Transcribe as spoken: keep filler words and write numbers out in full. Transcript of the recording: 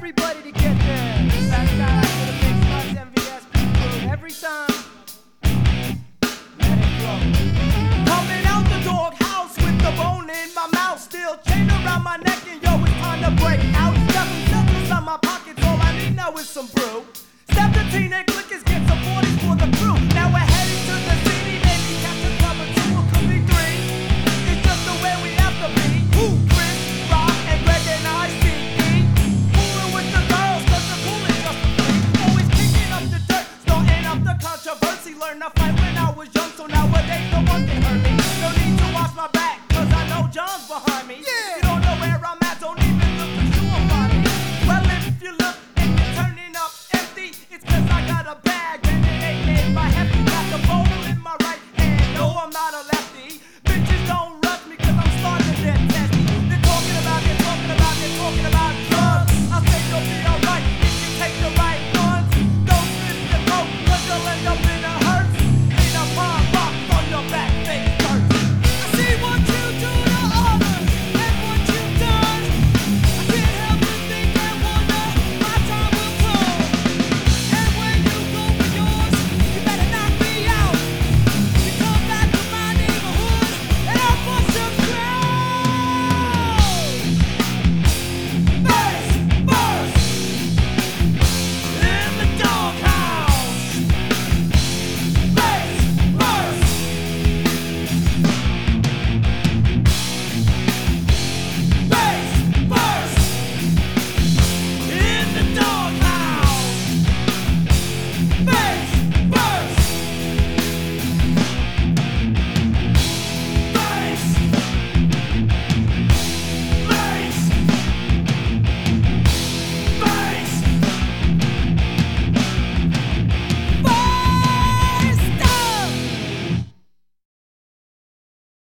everybody to get there. Shout out to the Big Sluts M V S people every time. Let it flow. Coming out the doghouse with the bone in my mouth, still chained around my neck, and yo, it's time to break out. Seven cents on my pockets, all I need now is some brew. Step the Tina.